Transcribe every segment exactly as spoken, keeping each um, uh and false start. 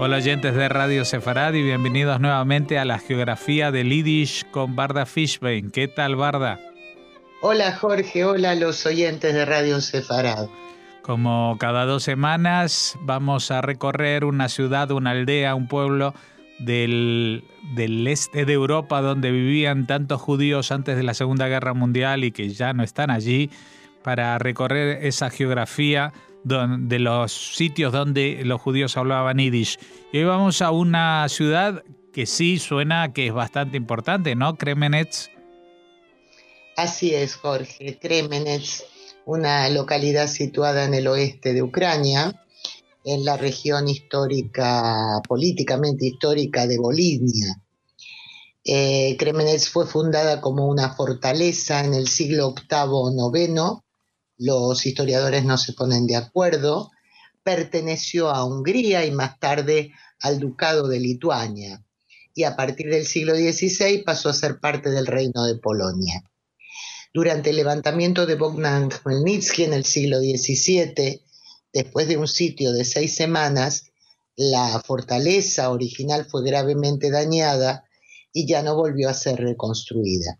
Hola oyentes de Radio Sefarad y bienvenidos nuevamente a la geografía del Yiddish con Barda Fishbein. ¿Qué tal, Barda? Hola Jorge, hola a los oyentes de Radio Sefarad. Como cada dos semanas vamos a recorrer una ciudad, una aldea, un pueblo del, del este de Europa donde vivían tantos judíos antes de la Segunda Guerra Mundial y que ya no están allí, para recorrer esa geografía de los sitios donde los judíos hablaban Yiddish. Y hoy vamos a una ciudad que sí suena que es bastante importante, ¿no? Kremenets. Así es, Jorge. Kremenets, una localidad situada en el oeste de Ucrania, en la región histórica, políticamente histórica de Volhynia. Eh, Kremenets fue fundada como una fortaleza en el siglo octavo noveno. Los historiadores no se ponen de acuerdo. Perteneció a Hungría y más tarde al Ducado de Lituania, y a partir del siglo dieciséis pasó a ser parte del Reino de Polonia. Durante el levantamiento de Bogdan Khmelnytsky en el siglo diecisiete, después de un sitio de seis semanas, la fortaleza original fue gravemente dañada y ya no volvió a ser reconstruida.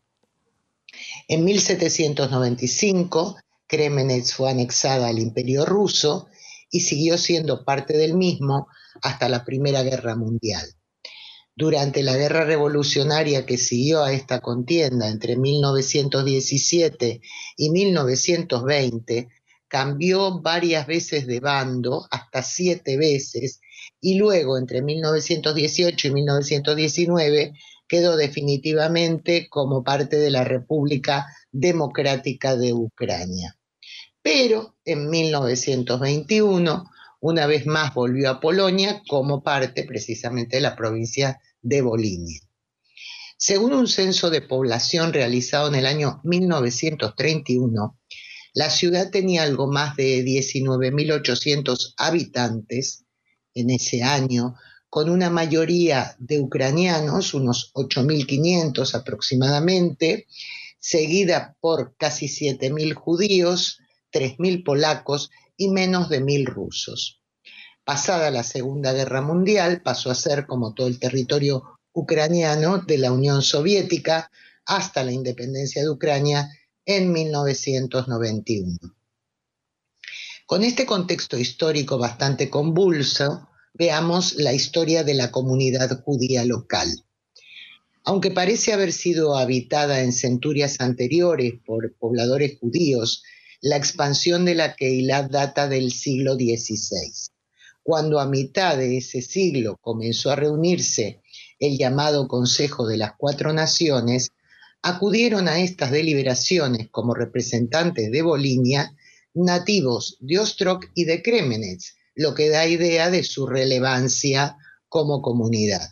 En mil setecientos noventa y cinco, Kremenets fue anexada al Imperio Ruso y siguió siendo parte del mismo hasta la Primera Guerra Mundial. Durante la guerra revolucionaria que siguió a esta contienda entre mil novecientos diecisiete y mil novecientos veinte, cambió varias veces de bando, hasta siete veces, y luego entre mil novecientos dieciocho y mil novecientos diecinueve quedó definitivamente como parte de la República Democrática de Ucrania. Pero en mil novecientos veintiuno, una vez más volvió a Polonia como parte precisamente de la provincia de Volhynia. Según un censo de población realizado en el año mil novecientos treinta y uno, la ciudad tenía algo más de diecinueve mil ochocientos habitantes en ese año, con una mayoría de ucranianos, unos ocho mil quinientos aproximadamente, seguida por casi siete mil judíos, tres mil polacos y menos de mil rusos. Pasada la Segunda Guerra Mundial, pasó a ser, como todo el territorio ucraniano, de la Unión Soviética hasta la independencia de Ucrania en mil novecientos noventa y uno. Con este contexto histórico bastante convulso, veamos la historia de la comunidad judía local. Aunque parece haber sido habitada en centurias anteriores por pobladores judíos, la expansión de la Keilah data del siglo dieciséis. Cuando a mitad de ese siglo comenzó a reunirse el llamado Consejo de las Cuatro Naciones, acudieron a estas deliberaciones como representantes de Volhynia nativos de Ostrog y de Kremenets, lo que da idea de su relevancia como comunidad.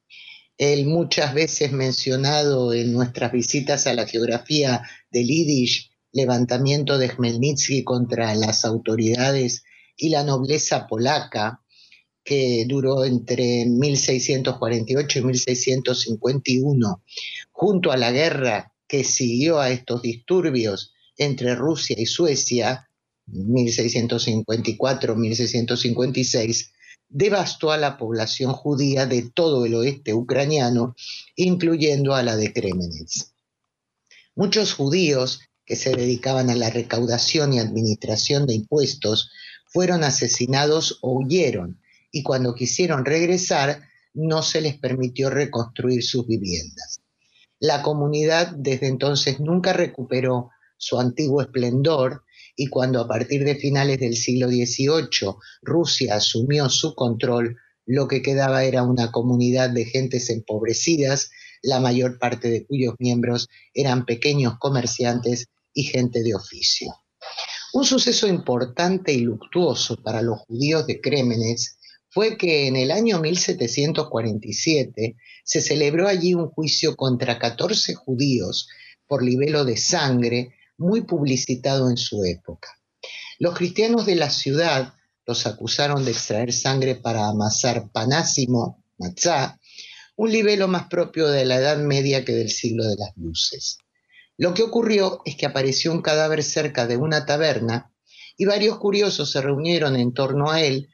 El muchas veces mencionado en nuestras visitas a la geografía del Yiddish levantamiento de Khmelnytsky contra las autoridades y la nobleza polaca, que duró entre mil seiscientos cuarenta y ocho y mil seiscientos cincuenta y uno, junto a la guerra que siguió a estos disturbios entre Rusia y Suecia, mil seiscientos cincuenta y cuatro a mil seiscientos cincuenta y seis, devastó a la población judía de todo el oeste ucraniano, incluyendo a la de Kremenets. Muchos judíos que se dedicaban a la recaudación y administración de impuestos fueron asesinados o huyeron, y cuando quisieron regresar no se les permitió reconstruir sus viviendas. La comunidad desde entonces nunca recuperó su antiguo esplendor, y cuando a partir de finales del siglo dieciocho Rusia asumió su control, lo que quedaba era una comunidad de gentes empobrecidas, la mayor parte de cuyos miembros eran pequeños comerciantes y gente de oficio. Un suceso importante y luctuoso para los judíos de Kremenets fue que en el año mil setecientos cuarenta y siete se celebró allí un juicio contra catorce judíos por libelo de sangre, muy publicitado en su época. Los cristianos de la ciudad los acusaron de extraer sangre para amasar panásimo, matzá, un libelo más propio de la Edad Media que del siglo de las luces. Lo que ocurrió es que apareció un cadáver cerca de una taberna y varios curiosos se reunieron en torno a él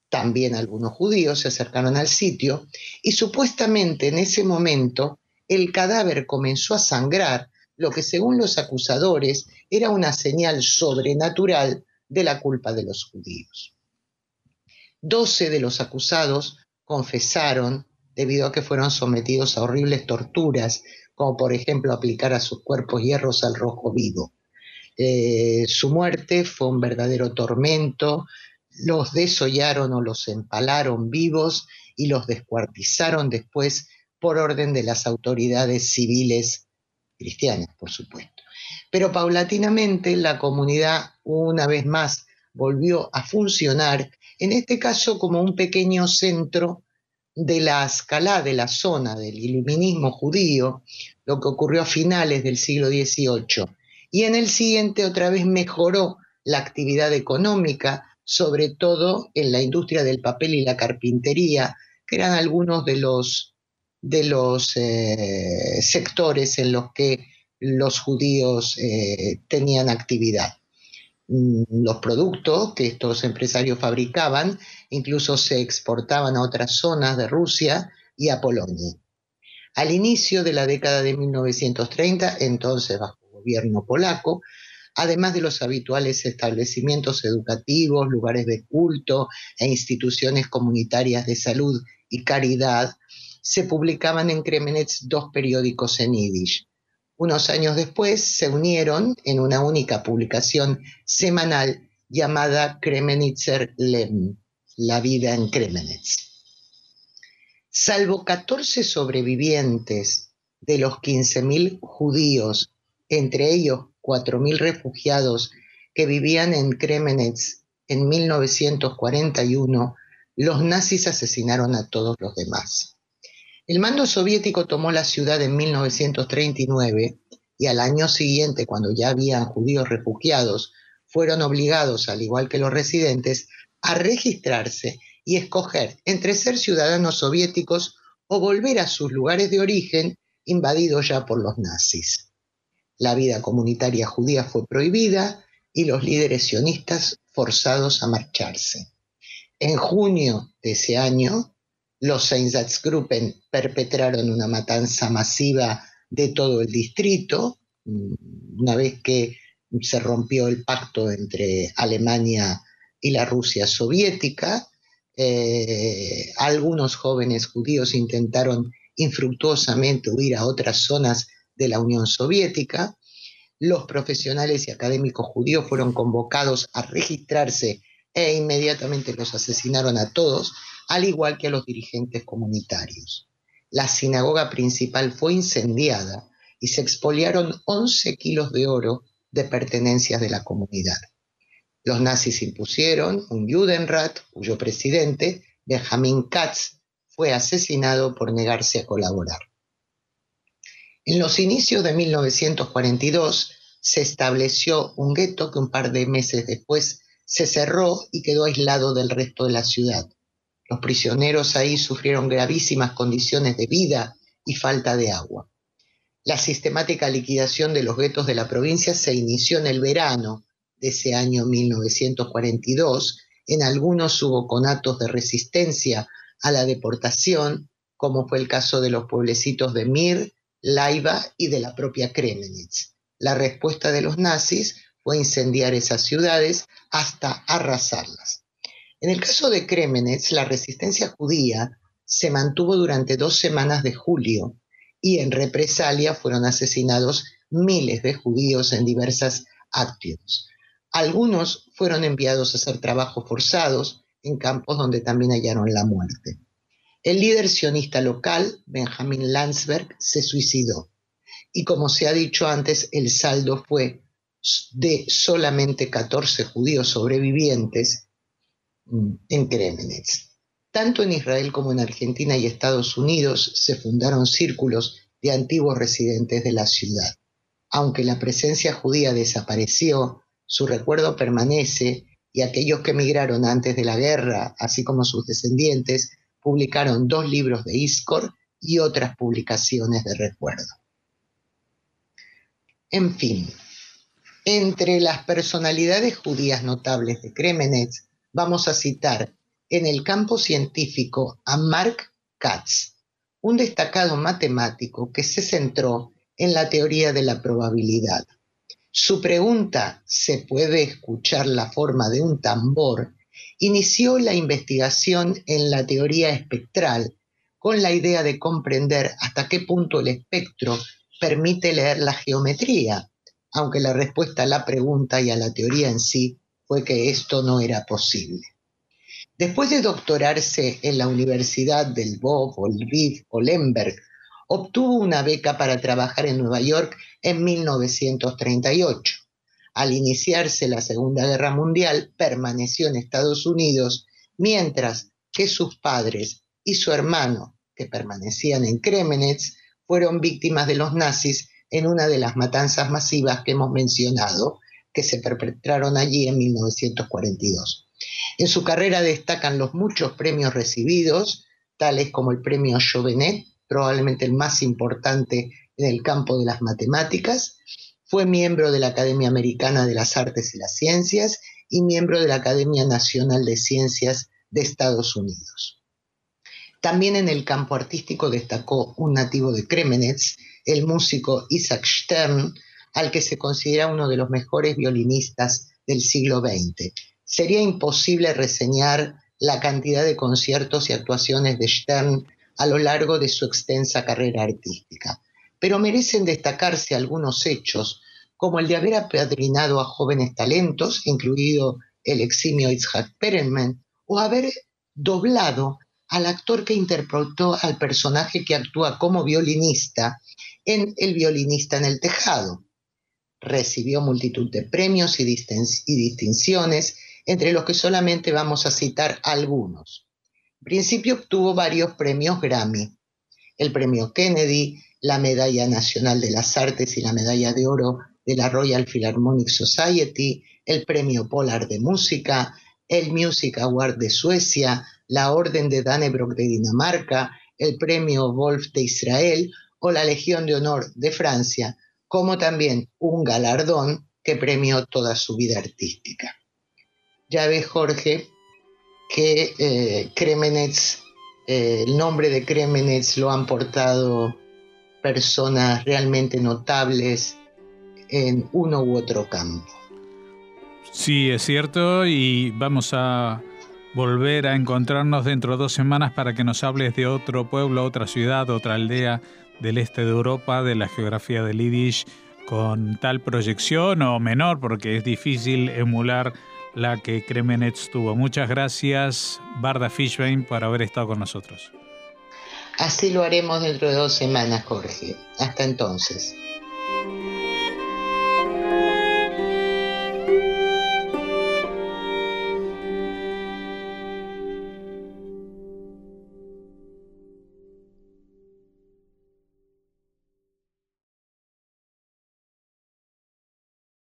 También algunos judíos se acercaron al sitio y supuestamente en ese momento el cadáver comenzó a sangrar, lo que según los acusadores era una señal sobrenatural de la culpa de los judíos. Doce de los acusados confesaron debido a que fueron sometidos a horribles torturas, como por ejemplo aplicar a sus cuerpos hierros al rojo vivo. Eh, su muerte fue un verdadero tormento, los desollaron o los empalaron vivos y los descuartizaron después por orden de las autoridades civiles cristianas, por supuesto. Pero paulatinamente la comunidad una vez más volvió a funcionar, en este caso como un pequeño centro de la Ascalá, de la zona del iluminismo judío, lo que ocurrió a finales del siglo dieciocho. Y en el siguiente otra vez mejoró la actividad económica, sobre todo en la industria del papel y la carpintería, que eran algunos de los, de los eh, sectores en los que los judíos eh, tenían actividad. Los productos que estos empresarios fabricaban incluso se exportaban a otras zonas de Rusia y a Polonia. Al inicio de la década de mil novecientos treinta, entonces bajo gobierno polaco, además de los habituales establecimientos educativos, lugares de culto e instituciones comunitarias de salud y caridad, se publicaban en Kremenetz dos periódicos en yiddish. Unos años después se unieron en una única publicación semanal llamada Kremenitzer Leben, la vida en Kremenetz. Salvo catorce sobrevivientes de los quince mil judíos, entre ellos cuatro mil refugiados que vivían en Kremenetz en mil novecientos cuarenta y uno, los nazis asesinaron a todos los demás. El mando soviético tomó la ciudad en mil novecientos treinta y nueve y al año siguiente, cuando ya habían judíos refugiados, fueron obligados, al igual que los residentes, a registrarse y escoger entre ser ciudadanos soviéticos o volver a sus lugares de origen invadidos ya por los nazis. La vida comunitaria judía fue prohibida y los líderes sionistas forzados a marcharse. En junio de ese año, los Einsatzgruppen perpetraron una matanza masiva de todo el distrito, una vez que se rompió el pacto entre Alemania y la Rusia soviética. Eh, algunos jóvenes judíos intentaron infructuosamente huir a otras zonas de la Unión Soviética. Los profesionales y académicos judíos fueron convocados a registrarse e inmediatamente los asesinaron a todos, al igual que a los dirigentes comunitarios. La sinagoga principal fue incendiada y se expoliaron once kilos de oro de pertenencias de la comunidad. Los nazis impusieron un Judenrat, cuyo presidente, Benjamin Katz, fue asesinado por negarse a colaborar. En los inicios de mil novecientos cuarenta y dos se estableció un gueto que un par de meses después se cerró y quedó aislado del resto de la ciudad. Los prisioneros ahí sufrieron gravísimas condiciones de vida y falta de agua. La sistemática liquidación de los guetos de la provincia se inició en el verano de ese año mil novecientos cuarenta y dos. En algunos hubo conatos de resistencia a la deportación, como fue el caso de los pueblecitos de Mir, Laiba y de la propia Kremenetz. La respuesta de los nazis fue incendiar esas ciudades hasta arrasarlas. En el caso de Kremenetz, la resistencia judía se mantuvo durante dos semanas de julio y en represalia fueron asesinados miles de judíos en diversas acciones. Algunos fueron enviados a hacer trabajos forzados en campos donde también hallaron la muerte. El líder sionista local, Benjamin Landsberg, se suicidó. Y como se ha dicho antes, el saldo fue de solamente catorce judíos sobrevivientes en Kremenetz. Tanto en Israel como en Argentina y Estados Unidos se fundaron círculos de antiguos residentes de la ciudad. Aunque la presencia judía desapareció, su recuerdo permanece y aquellos que emigraron antes de la guerra, así como sus descendientes, publicaron dos libros de Izkor y otras publicaciones de recuerdo. En fin, entre las personalidades judías notables de Kremenetz vamos a citar en el campo científico a Mark Katz, un destacado matemático que se centró en la teoría de la probabilidad. Su pregunta, ¿se puede escuchar la forma de un tambor?, inició la investigación en la teoría espectral con la idea de comprender hasta qué punto el espectro permite leer la geometría, aunque la respuesta a la pregunta y a la teoría en sí fue que esto no era posible. Después de doctorarse en la Universidad del Bob o Lviv o Lemberg, obtuvo una beca para trabajar en Nueva York en mil novecientos treinta y ocho. Al iniciarse la Segunda Guerra Mundial, permaneció en Estados Unidos, mientras que sus padres y su hermano, que permanecían en Kremenetz, fueron víctimas de los nazis en una de las matanzas masivas que hemos mencionado, que se perpetraron allí en mil novecientos cuarenta y dos. En su carrera destacan los muchos premios recibidos, tales como el premio Chauvenet, probablemente el más importante en el campo de las matemáticas. Fue miembro de la Academia Americana de las Artes y las Ciencias y miembro de la Academia Nacional de Ciencias de Estados Unidos. También en el campo artístico destacó un nativo de Kremenetz, el músico Isaac Stern, al que se considera uno de los mejores violinistas del siglo veinte. Sería imposible reseñar la cantidad de conciertos y actuaciones de Stern a lo largo de su extensa carrera artística, pero merecen destacarse algunos hechos, como el de haber apadrinado a jóvenes talentos, incluido el eximio Itzhak Perelman, o haber doblado al actor que interpretó al personaje que actúa como violinista en El violinista en el tejado. Recibió multitud de premios y distinciones, entre los que solamente vamos a citar algunos. En principio obtuvo varios premios Grammy, el premio Kennedy, la Medalla Nacional de las Artes y la Medalla de Oro de la Royal Philharmonic Society, el premio Polar de Música, el Music Award de Suecia, la Orden de Dannebrog de Dinamarca, el premio Wolf de Israel o la Legión de Honor de Francia, como también un galardón que premió toda su vida artística. Ya ves, Jorge, que eh, Kremenetz, eh, el nombre de Kremenetz lo han portado personas realmente notables en uno u otro campo. Sí, es cierto, y vamos a volver a encontrarnos dentro de dos semanas para que nos hables de otro pueblo, otra ciudad, otra aldea del este de Europa, de la geografía del Yiddish, con tal proyección o menor, porque es difícil emular la que Kremenetz tuvo. Muchas gracias, Varda Fishbein, por haber estado con nosotros. Así lo haremos dentro de dos semanas, Jorge. Hasta entonces.